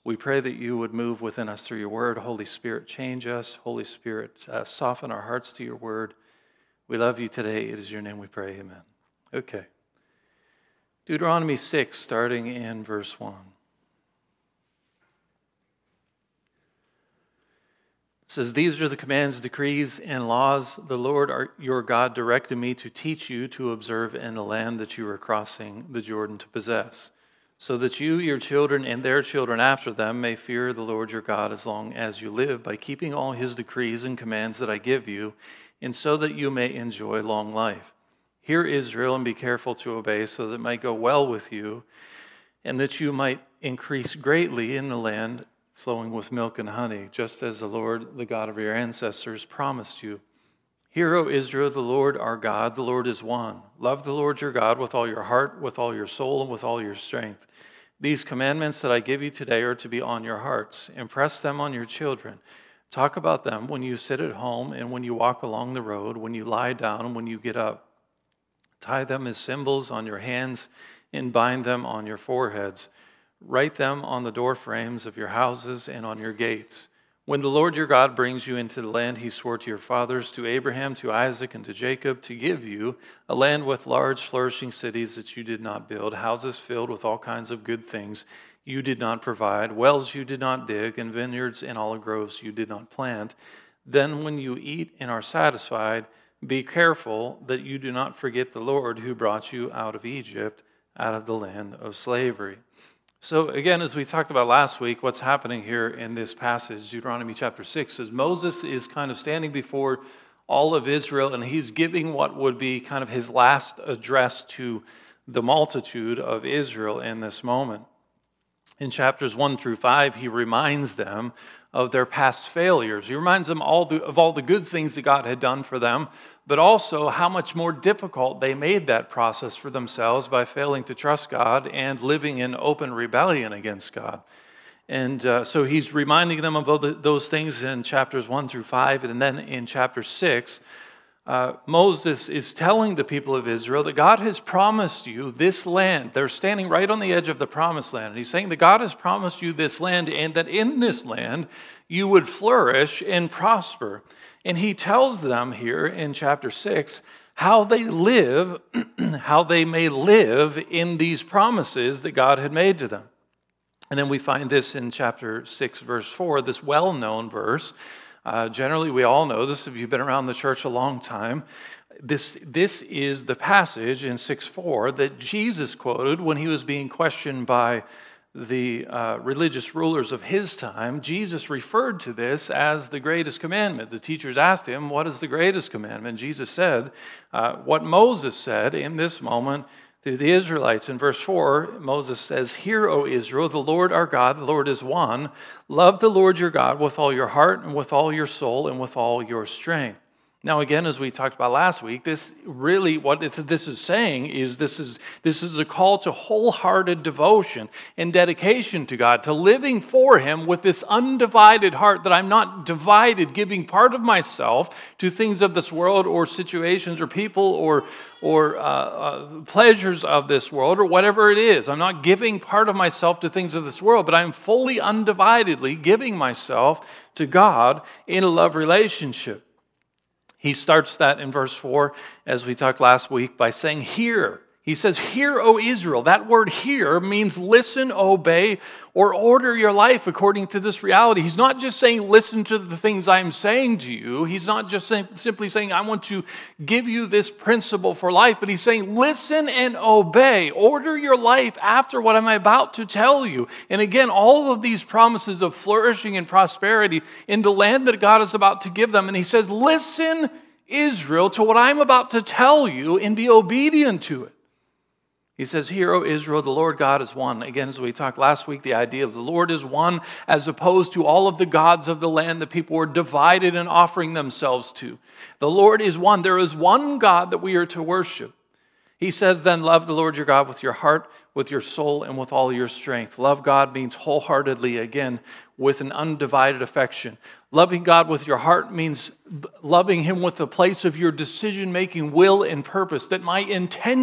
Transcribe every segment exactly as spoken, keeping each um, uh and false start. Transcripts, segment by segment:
We pray that you would move within us through your word. Holy Spirit, change us. Holy Spirit, uh, soften our hearts to your word. We love you today. It is your name we pray. Amen. Okay. Deuteronomy six, starting in verse one. It says, "These are the commands, decrees, and laws the Lord our, your God directed me to teach you to observe in the land that you are crossing the Jordan to possess, so that you, your children, and their children after them may fear the Lord your God as long as you live, by keeping all his decrees and commands that I give you, and so that you may enjoy long life. Hear, Israel, and be careful to obey, so that it might go well with you, and that you might increase greatly in the land flowing with milk and honey, just as the Lord, the God of your ancestors, promised you. Hear, O Israel, the Lord our God, the Lord is one. Love the Lord your God with all your heart, with all your soul, and with all your strength. These commandments that I give you today are to be on your hearts. Impress them on your children. Talk about them when you sit at home and when you walk along the road, when you lie down and when you get up. Tie them as symbols on your hands and bind them on your foreheads. Write them on the door frames of your houses and on your gates. When the Lord your God brings you into the land he swore to your fathers, to Abraham, to Isaac, and to Jacob, to give you a land with large flourishing cities that you did not build, houses filled with all kinds of good things you did not provide, wells you did not dig, and vineyards and olive groves you did not plant, then when you eat and are satisfied, be careful that you do not forget the Lord who brought you out of Egypt, out of the land of slavery." So again, as we talked about last week, what's happening here in this passage, Deuteronomy chapter six, is Moses is kind of standing before all of Israel, and he's giving what would be kind of his last address to the multitude of Israel in this moment. In chapters one through five, he reminds them of their past failures. He reminds them all the, of all the good things that God had done for them, but also how much more difficult they made that process for themselves by failing to trust God and living in open rebellion against God. And uh, so he's reminding them of all the, those things in chapters one through five, and then in chapter six, Uh, Moses is telling the people of Israel that God has promised you this land. They're standing right on the edge of the promised land. And he's saying that God has promised you this land, and that in this land you would flourish and prosper. And he tells them here in chapter six how they live, how they may live in these promises that God had made to them. And then we find this in chapter six, verse four, this well-known verse. Uh, generally, we all know this if you've been around the church a long time. This, this is the passage in six four that Jesus quoted when he was being questioned by the uh, religious rulers of his time. Jesus referred to this as the greatest commandment. The teachers asked him, "What is the greatest commandment?" Jesus said, uh, what Moses said in this moment to the Israelites. In verse four, Moses says, "Hear, O Israel, the Lord our God, the Lord is one. Love the Lord your God with all your heart and with all your soul and with all your strength." Now, again, as we talked about last week, this really, what this is saying is this is this is a call to wholehearted devotion and dedication to God, to living for Him with this undivided heart, that I'm not divided, giving part of myself to things of this world or situations or people or, or uh, uh, pleasures of this world or whatever it is. I'm not giving part of myself to things of this world, but I'm fully undividedly giving myself to God in a love relationship. He starts that in verse four, as we talked last week, by saying, "Hear." He says, "Hear, O Israel." That word "hear" means listen, obey, or order your life according to this reality. He's not just saying, listen to the things I'm saying to you. He's not just saying, simply saying, I want to give you this principle for life, but he's saying, listen and obey. Order your life after what I'm about to tell you. And again, all of these promises of flourishing and prosperity in the land that God is about to give them. And he says, listen, Israel, to what I'm about to tell you and be obedient to it. He says, "Hear, O Israel, the Lord God is one." Again, as we talked last week, the idea of the Lord is one as opposed to all of the gods of the land that people were divided and offering themselves to. The Lord is one. There is one God that we are to worship. He says, then, love the Lord your God with your heart, with your soul, and with all your strength. Love God means wholeheartedly, again, with an undivided affection. Loving God with your heart means loving Him with the place of your decision-making will and purpose, that my intention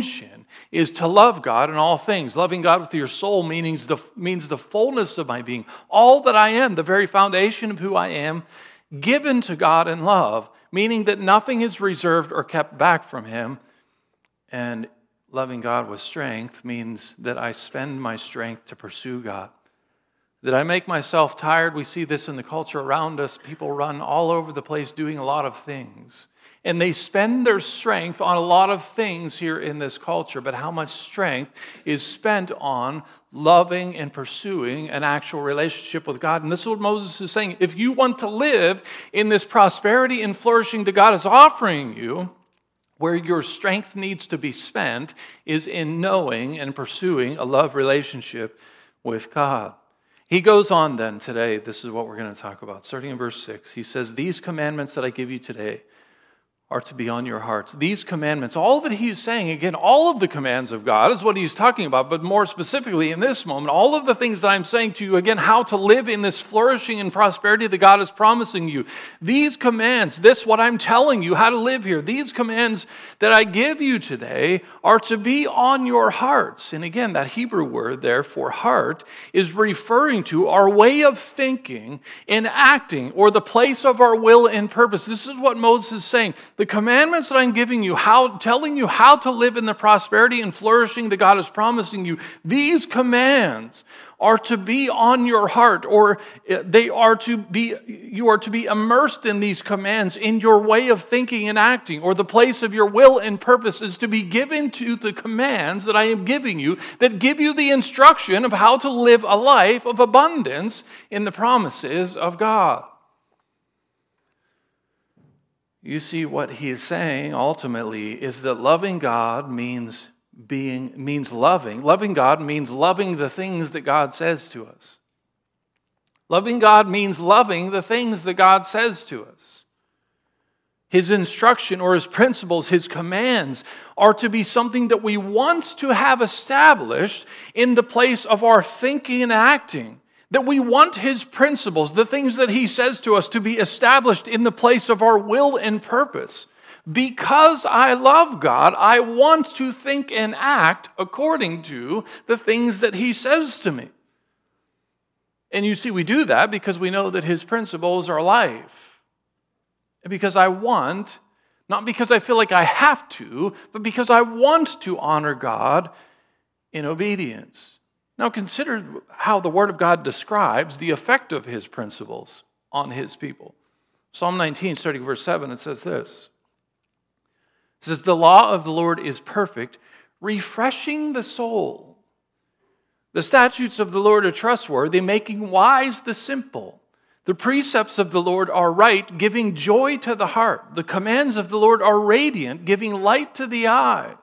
is to love God in all things. Loving God with your soul means the, means the fullness of my being. All that I am, the very foundation of who I am, given to God in love, meaning that nothing is reserved or kept back from Him. And loving God with strength means that I spend my strength to pursue God. That I make myself tired. We see this in the culture around us. People run all over the place doing a lot of things. And they spend their strength on a lot of things here in this culture. But how much strength is spent on loving and pursuing an actual relationship with God? And this is what Moses is saying. If you want to live in this prosperity and flourishing that God is offering you, where your strength needs to be spent is in knowing and pursuing a love relationship with God. He goes on then today, this is what we're going to talk about. Starting in verse six, he says, these commandments that I give you today are to be on your hearts. These commandments, all that he's saying, again, all of the commands of God is what he's talking about, but more specifically in this moment, all of the things that I'm saying to you, again, how to live in this flourishing and prosperity that God is promising you. These commands, this what I'm telling you, how to live here, these commands that I give you today are to be on your hearts. And again, that Hebrew word there for heart is referring to our way of thinking and acting, or the place of our will and purpose. This is what Moses is saying. The commandments that I'm giving you, how, telling you how to live in the prosperity and flourishing that God is promising you, these commands are to be on your heart, or they are to be, you are to be immersed in these commands in your way of thinking and acting, or the place of your will and purpose is to be given to the commands that I am giving you, that give you the instruction of how to live a life of abundance in the promises of God. You see, what he is saying ultimately is that loving God means being means loving. Loving God means loving the things that God says to us. Loving God means loving the things that God says to us. His instruction or his principles, his commands are to be something that we want to have established in the place of our thinking and acting. That we want his principles, the things that he says to us, to be established in the place of our will and purpose. Because I love God, I want to think and act according to the things that he says to me. And you see, we do that because we know that his principles are life. And because I want, not because I feel like I have to, but because I want to honor God in obedience. Now consider how the Word of God describes the effect of his principles on his people. Psalm nineteen, starting verse seven, it says this. It says, the law of the Lord is perfect, refreshing the soul. The statutes of the Lord are trustworthy, making wise the simple. The precepts of the Lord are right, giving joy to the heart. The commands of the Lord are radiant, giving light to the eyes.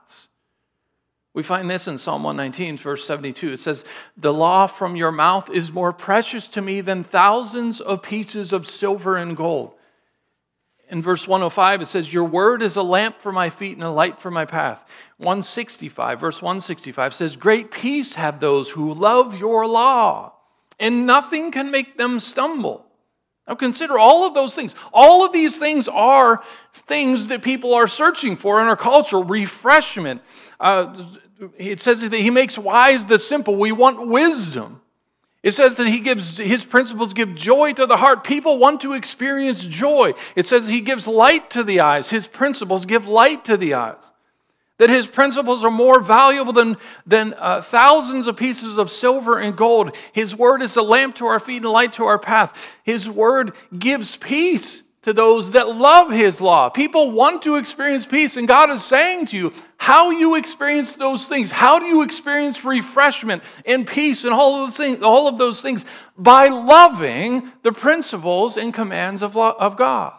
We find this in Psalm one nineteen, verse seventy-two. It says, the law from your mouth is more precious to me than thousands of pieces of silver and gold. In verse one oh five, it says, your word is a lamp for my feet and a light for my path. one sixty-five, verse one sixty-five says, great peace have those who love your law, and nothing can make them stumble. Now consider all of those things. All of these things are things that people are searching for in our culture. Refreshment. Uh, it says that he makes wise the simple. We want wisdom. It says that he gives, his principles give joy to the heart. People want to experience joy. It says he gives light to the eyes. His principles give light to the eyes. That his principles are more valuable than, than uh, thousands of pieces of silver and gold. His word is a lamp to our feet and a light to our path. His word gives peace to those that love his law. People want to experience peace, and God is saying to you, how you experience those things, how do you experience refreshment and peace and all of those things, all of those things by loving the principles and commands of, of God.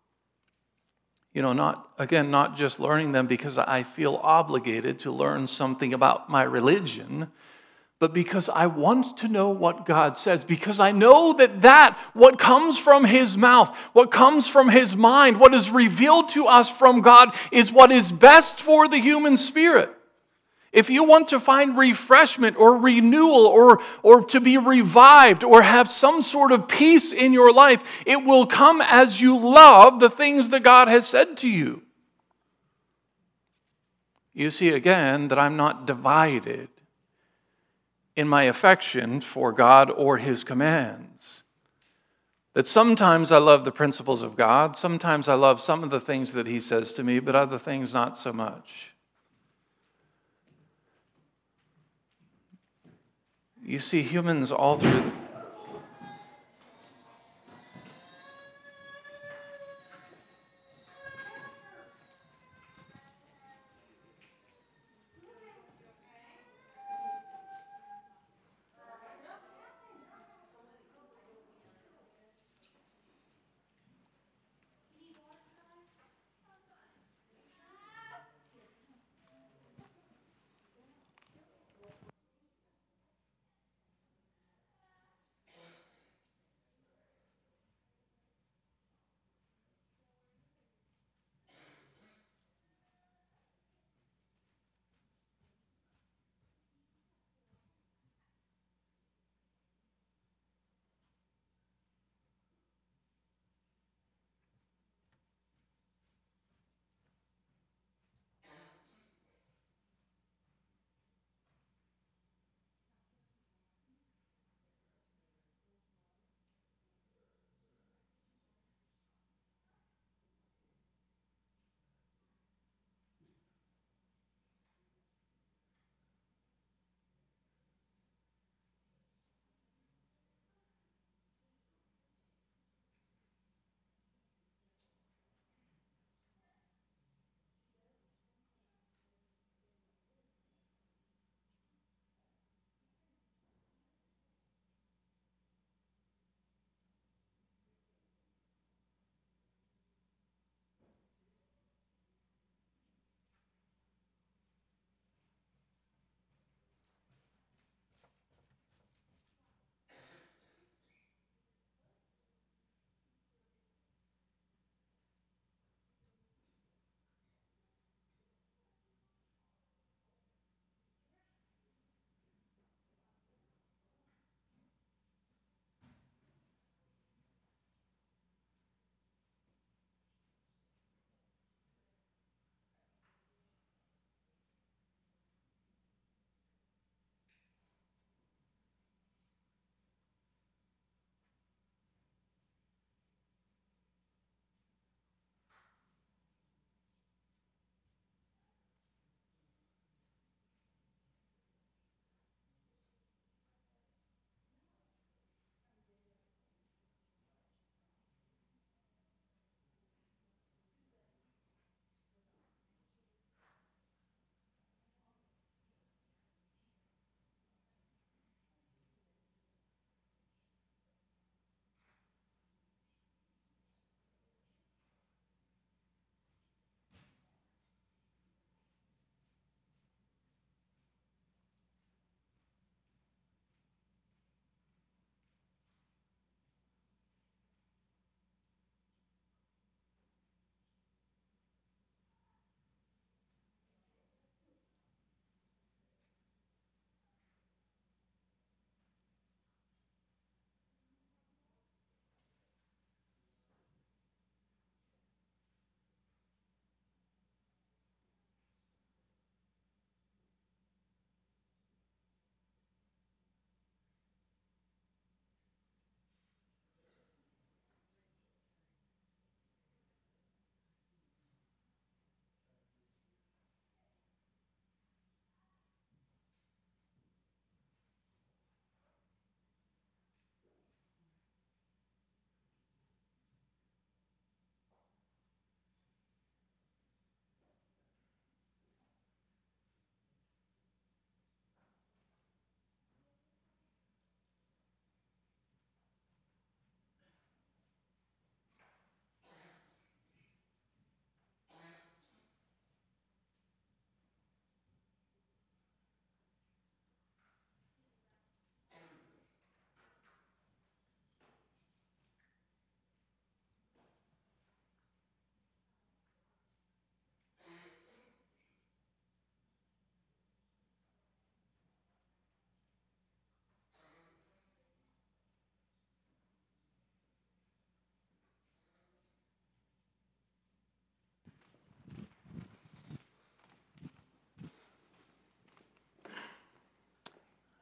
You know, not, again, not just learning them because I feel obligated to learn something about my religion, but because I want to know what God says, because I know that that, what comes from his mouth, what comes from his mind, what is revealed to us from God is what is best for the human spirit. If you want to find refreshment or renewal or, or to be revived or have some sort of peace in your life, it will come as you love the things that God has said to you. You see again that I'm not divided in my affection for God or his commands. That sometimes I love the principles of God, sometimes I love some of the things that he says to me, but other things not so much. You see humans all through the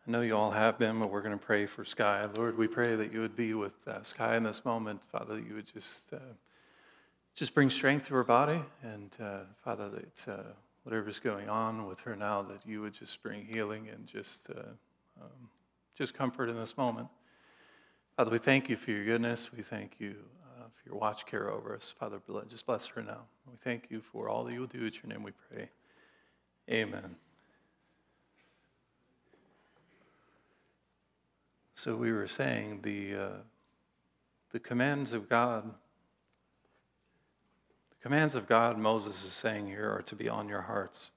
I know you all have been, but we're going to pray for Sky. Lord, we pray that you would be with uh, Sky in this moment. Father, that you would just uh, just bring strength to her body. And uh, Father, that uh, whatever's going on with her now, that you would just bring healing and just, uh, um, just comfort in this moment. Father, we thank you for your goodness. We thank you uh, for your watch care over us. Father, just bless her now. We thank you for all that you will do. At your name we pray. Amen. So we were saying the uh, the commands of God, the commands of God, Moses is saying here, are to be on your hearts.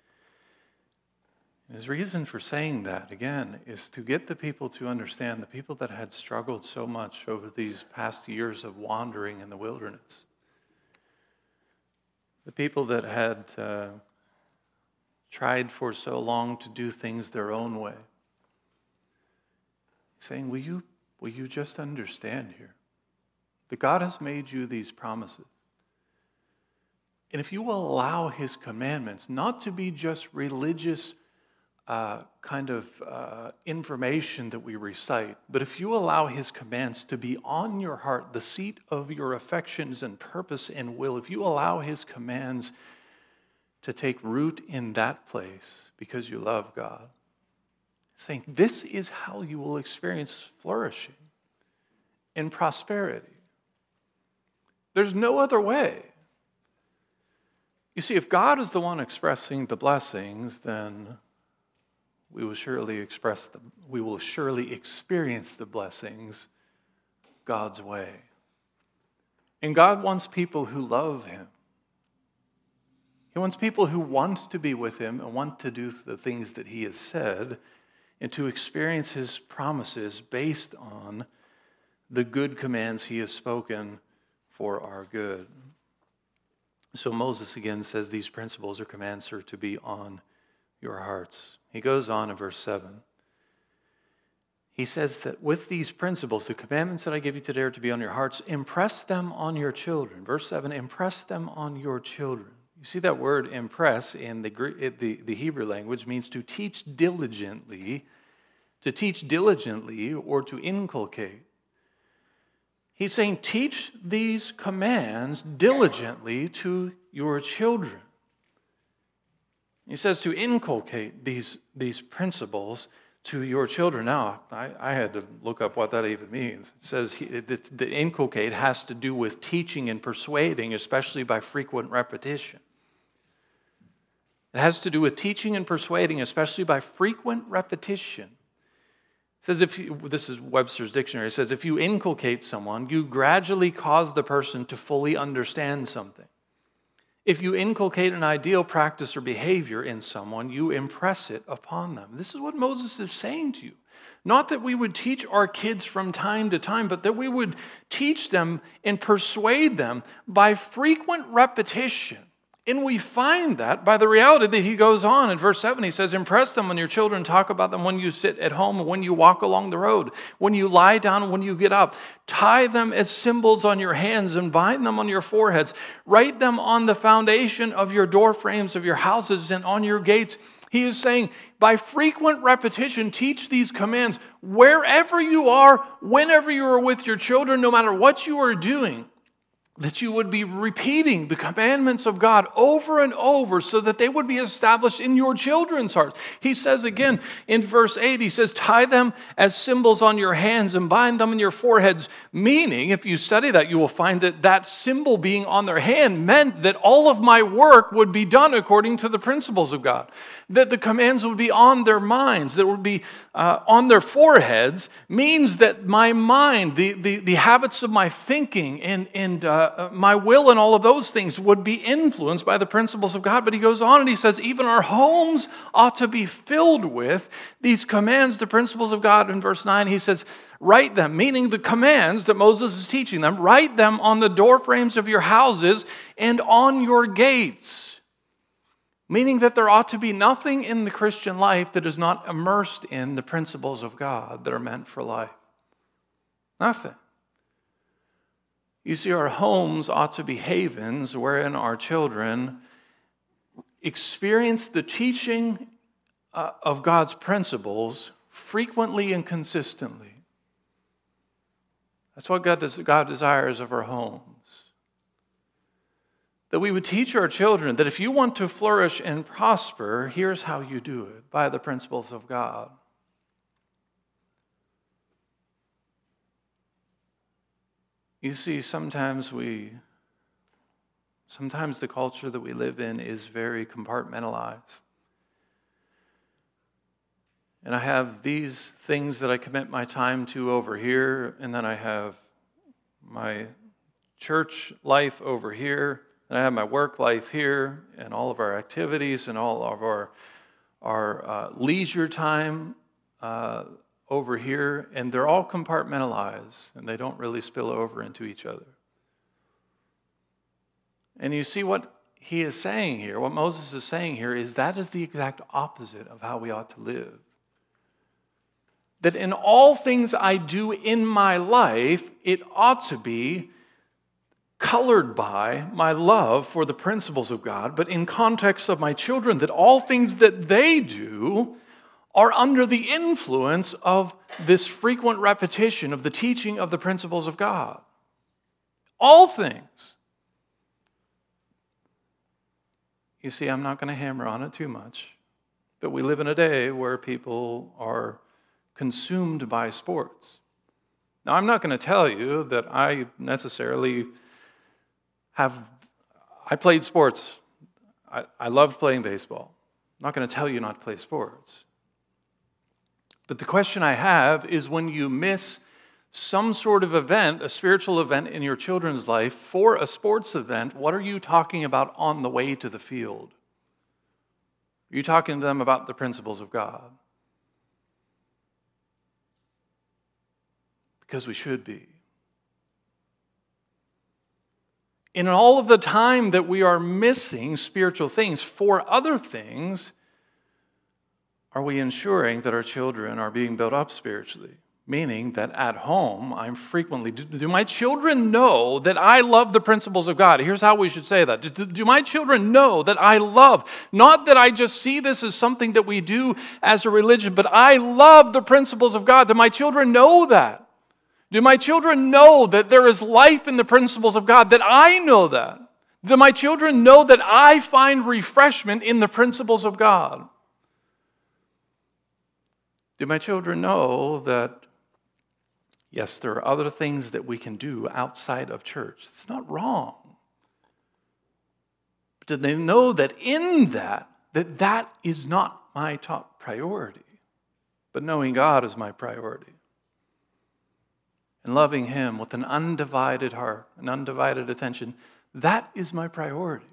And his reason for saying that, again, is to get the people to understand, the people that had struggled so much over these past years of wandering in the wilderness, the people that had uh, tried for so long to do things their own way. Saying, will you, will you just understand here that God has made you these promises? And if you will allow his commandments not to be just religious uh, kind of uh, information that we recite, but if you allow his commands to be on your heart, the seat of your affections and purpose and will, if you allow his commands to take root in that place because you love God, saying this is how you will experience flourishing and prosperity. There's no other way. You see, if God is the one expressing the blessings, then we will surely express them. We will surely experience the blessings God's way. And God wants people who love him. He wants people who want to be with him and want to do the things that he has said, and to experience his promises based on the good commands he has spoken for our good. So Moses again says these principles or commands are to be on your hearts. He goes on in verse seven. He says that with these principles, the commandments that I give you today are to be on your hearts, impress them on your children. Verse seven, impress them on your children. You see that word impress in the, the, the Hebrew language means to teach diligently, to teach diligently or to inculcate. He's saying teach these commands diligently to your children. He says to inculcate these, these principles to your children. Now, I, I had to look up what that even means. It says he, the, the inculcate has to do with teaching and persuading, especially by frequent repetition. It has to do with teaching and persuading, especially by frequent repetition. It says if you, this is Webster's dictionary, it says if you inculcate someone, you gradually cause the person to fully understand something. If you inculcate an ideal practice or behavior in someone, you impress it upon them. This is what Moses is saying to you. Not that we would teach our kids from time to time, but that we would teach them and persuade them by frequent repetition. And we find that by the reality that he goes on in verse seven. He says, impress them on your children, talk about them when you sit at home, when you walk along the road, when you lie down, when you get up. Tie them as symbols on your hands and bind them on your foreheads. Write them on the foundation of your door frames of your houses and on your gates. He is saying, by frequent repetition, teach these commands wherever you are, whenever you are with your children, no matter what you are doing. That you would be repeating the commandments of God over and over so that they would be established in your children's hearts. He says again in verse eight, he says, tie them as symbols on your hands and bind them in your foreheads. Meaning, if you study that, you will find that that symbol being on their hand meant that all of my work would be done according to the principles of God. That the commands would be on their minds, that would be uh, on their foreheads, means that my mind, the, the, the habits of my thinking and, and uh, my will and all of those things would be influenced by the principles of God. But he goes on and he says, even our homes ought to be filled with these commands, the principles of God. In verse nine, he says, write them, meaning the commands that Moses is teaching them, write them on the door frames of your houses and on your gates. Meaning that there ought to be nothing in the Christian life that is not immersed in the principles of God that are meant for life. Nothing. You see, our homes ought to be havens wherein our children experience the teaching uh, of God's principles frequently and consistently. That's what God, des- God desires of our homes. That we would teach our children that if you want to flourish and prosper, here's how you do it, by the principles of God. You see, sometimes we, sometimes the culture that we live in is very compartmentalized. And I have these things that I commit my time to over here, and then I have my church life over here, and I have my work life here, and all of our activities and all of our, our uh, leisure time uh, over here, and they're all compartmentalized, and they don't really spill over into each other. And you see what he is saying here, what Moses is saying here, is that is the exact opposite of how we ought to live. That in all things I do in my life, it ought to be colored by my love for the principles of God, but in context of my children, that all things that they do are under the influence of this frequent repetition of the teaching of the principles of God. All things. You see, I'm not going to hammer on it too much, but we live in a day where people are consumed by sports. Now, I'm not going to tell you that I necessarily have, I played sports. I, I loved playing baseball. I'm not going to tell you not to play sports. But the question I have is, when you miss some sort of event, a spiritual event in your children's life for a sports event, what are you talking about on the way to the field? Are you talking to them about the principles of God? Because we should be. In all of the time that we are missing spiritual things for other things, are we ensuring that our children are being built up spiritually? Meaning that at home, I'm frequently, do, do my children know that I love the principles of God? Here's how we should say that. Do, do my children know that I love, not that I just see this as something that we do as a religion, but I love the principles of God? Do my children know that? Do my children know that there is life in the principles of God? That I know that? Do my children know that I find refreshment in the principles of God? Do my children know that, yes, there are other things that we can do outside of church? It's not wrong. But do they know that in that, that that is not my top priority, but knowing God is my priority? And loving Him with an undivided heart, an undivided attention, that is my priority.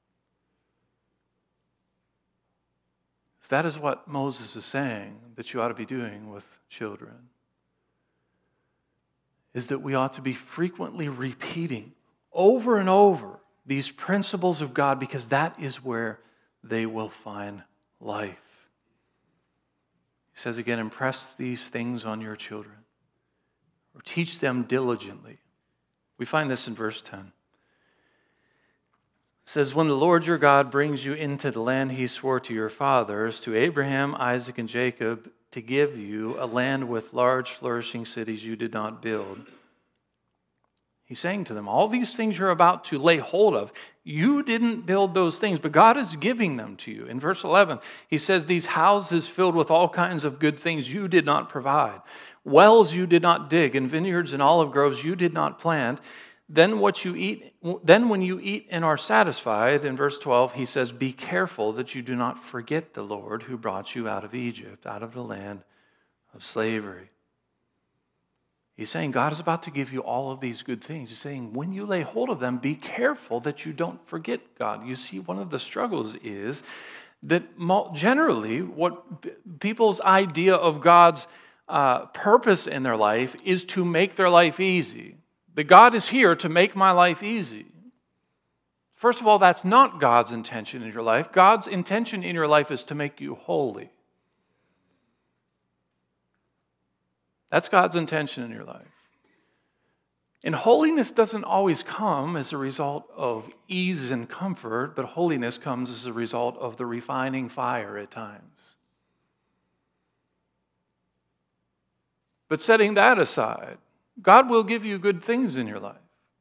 So that is what Moses is saying that you ought to be doing with children. Is that we ought to be frequently repeating over and over these principles of God, because that is where they will find life. He says again, impress these things on your children, or teach them diligently. We find this in verse ten. It says, when the Lord your God brings you into the land He swore to your fathers, to Abraham, Isaac, and Jacob, to give you a land with large flourishing cities you did not build. He's saying to them, all these things you're about to lay hold of, you didn't build those things, but God is giving them to you. In verse eleven, he says, these houses filled with all kinds of good things you did not provide. Wells you did not dig, and vineyards and olive groves you did not plant. Then what you eat, then when you eat and are satisfied, in verse twelve, he says, be careful that you do not forget the Lord who brought you out of Egypt, out of the land of slavery. He's saying God is about to give you all of these good things. He's saying when you lay hold of them, be careful that you don't forget God. You see, one of the struggles is that generally what people's idea of God's uh, purpose in their life is to make their life easy. That God is here to make my life easy. First of all, that's not God's intention in your life. God's intention in your life is to make you holy. That's God's intention in your life. And holiness doesn't always come as a result of ease and comfort, but holiness comes as a result of the refining fire at times. But setting that aside, God will give you good things in your life.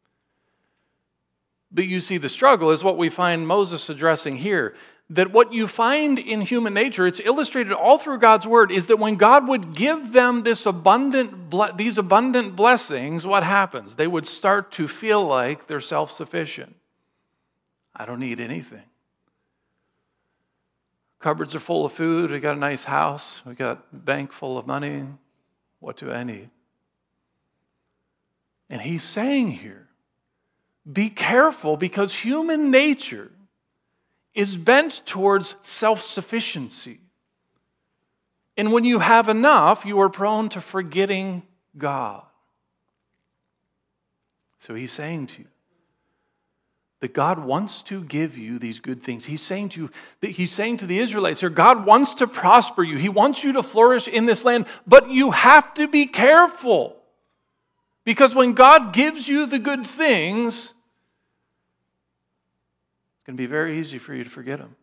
But you see, the struggle is what we find Moses addressing here. That what you find in human nature, it's illustrated all through God's word, is that when God would give them this abundant, these abundant blessings, what happens? They would start to feel like they're self-sufficient. I don't need anything. Cupboards are full of food. We got a nice house. We got a bank full of money. What do I need? And he's saying here, be careful, because human nature is bent towards self-sufficiency. And when you have enough, you are prone to forgetting God. So he's saying to you that God wants to give you these good things. He's saying to you, that he's saying to the Israelites here, God wants to prosper you. He wants you to flourish in this land, but you have to be careful. Because when God gives you the good things, it's going to be very easy for you to forget Him.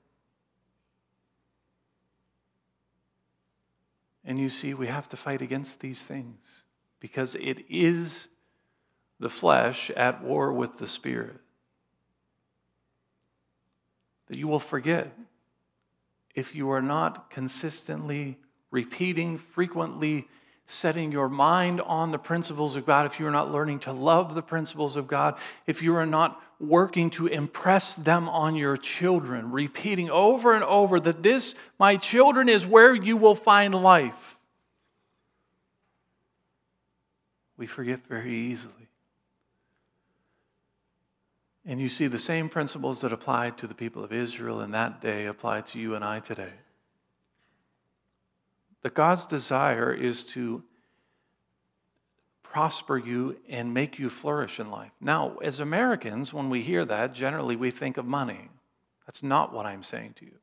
And you see, we have to fight against these things because it is the flesh at war with the Spirit. That you will forget if you are not consistently repeating, frequently setting your mind on the principles of God, if you are not learning to love the principles of God, if you are not working to impress them on your children, repeating over and over that this, my children, is where you will find life, we forget very easily. And you see, the same principles that applied to the people of Israel in that day apply to you and I today. That God's desire is to prosper you and make you flourish in life. Now, as Americans, when we hear that, generally we think of money. That's not what I'm saying to you.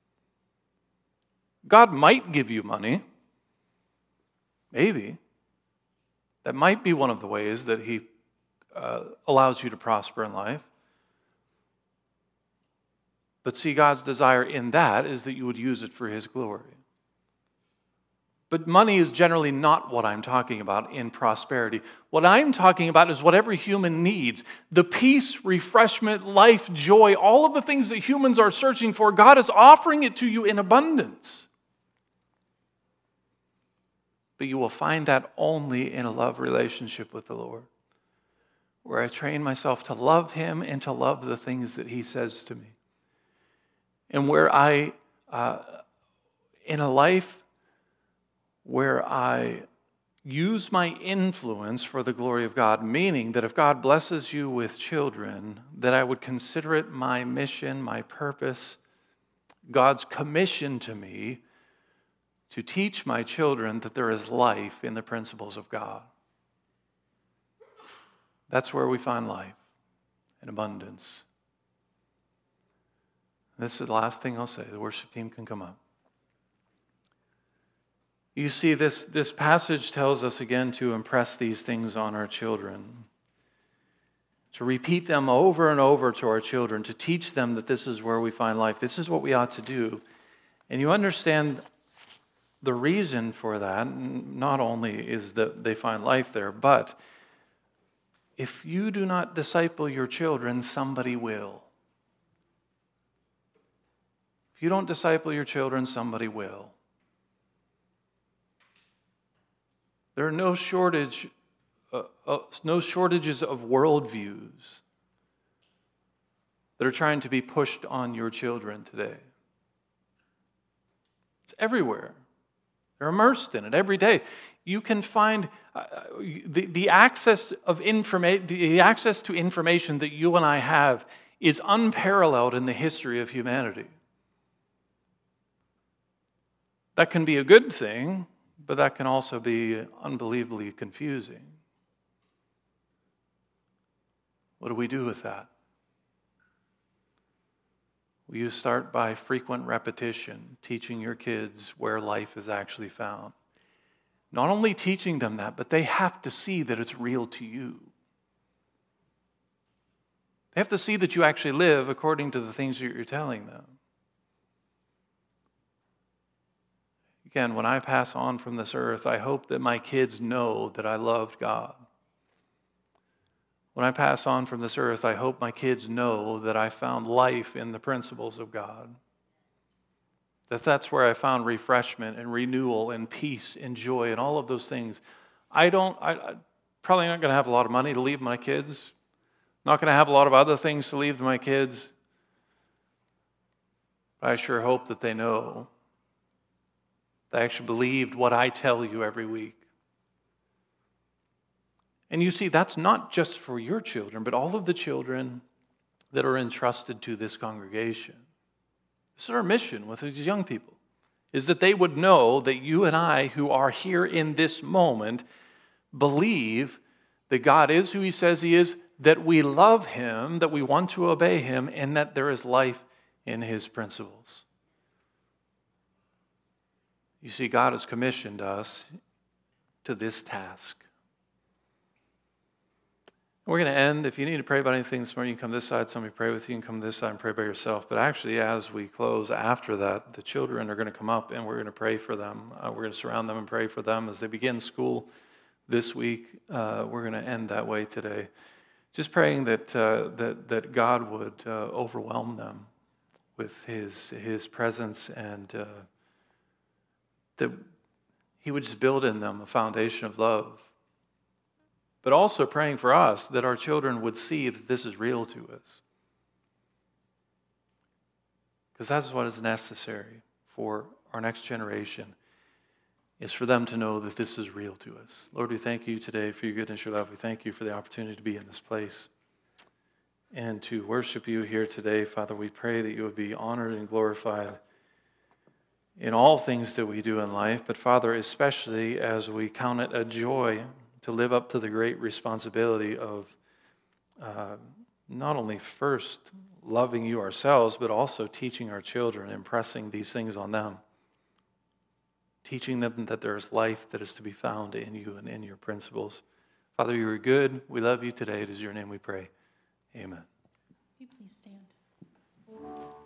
God might give you money. Maybe. That might be one of the ways that He uh, allows you to prosper in life. But see, God's desire in that is that you would use it for His glory. But money is generally not what I'm talking about in prosperity. What I'm talking about is what every human needs. The peace, refreshment, life, joy, all of the things that humans are searching for, God is offering it to you in abundance. But you will find that only in a love relationship with the Lord, where I train myself to love Him and to love the things that He says to me. And where I, uh, in a life where I use my influence for the glory of God, meaning that if God blesses you with children, that I would consider it my mission, my purpose, God's commission to me to teach my children that there is life in the principles of God. That's where we find life in abundance. This is the last thing I'll say. The worship team can come up. You see, this, this passage tells us again to impress these things on our children, to repeat them over and over to our children, to teach them that this is where we find life. This is what we ought to do. And you understand the reason for that, not only is that they find life there, but if you do not disciple your children, somebody will. If you don't disciple your children, somebody will. There are no shortage, uh, uh, no shortages of worldviews that are trying to be pushed on your children today. It's everywhere. They're immersed in it every day. You can find uh, the, the access of informa- the access to information that you and I have is unparalleled in the history of humanity. That can be a good thing, but that can also be unbelievably confusing. What do we do with that? Well, you start by frequent repetition, teaching your kids where life is actually found. Not only teaching them that, but they have to see that it's real to you. They have to see that you actually live according to the things that you're telling them. Again, when I pass on from this earth, I hope that my kids know that I loved God. When I pass on from this earth, I hope my kids know that I found life in the principles of God. That that's where I found refreshment and renewal and peace and joy and all of those things. I don't, I, I probably not going to have a lot of money to leave my kids. Not going to have a lot of other things to leave to my kids. But I sure hope that they know that I actually believed what I tell you every week. And you see, that's not just for your children, but all of the children that are entrusted to this congregation. This is our mission with these young people, is that they would know that you and I, who are here in this moment, believe that God is who He says He is, that we love Him, that we want to obey Him, and that there is life in His principles. You see, God has commissioned us to this task. We're going to end. If you need to pray about anything this morning, you can come this side. Somebody pray with you. You can come this side and pray by yourself. But actually, as we close after that, the children are going to come up and we're going to pray for them. Uh, we're going to surround them and pray for them as they begin school this week. Uh, we're going to end that way today. Just praying that uh, that that God would uh, overwhelm them with His His presence and uh, that He would just build in them a foundation of love. But also praying for us that our children would see that this is real to us. Because that's what is necessary for our next generation, is for them to know that this is real to us. Lord, we thank you today for your goodness, your love. We thank you for the opportunity to be in this place and to worship you here today. Father, we pray that you would be honored and glorified in all things that we do in life. But Father, especially as we count it a joy to live up to the great responsibility of uh, not only first loving you ourselves, but also teaching our children, impressing these things on them, teaching them that there is life that is to be found in you and in your principles. Father, you are good. We love you today. It is your name we pray. Amen. Will you please stand?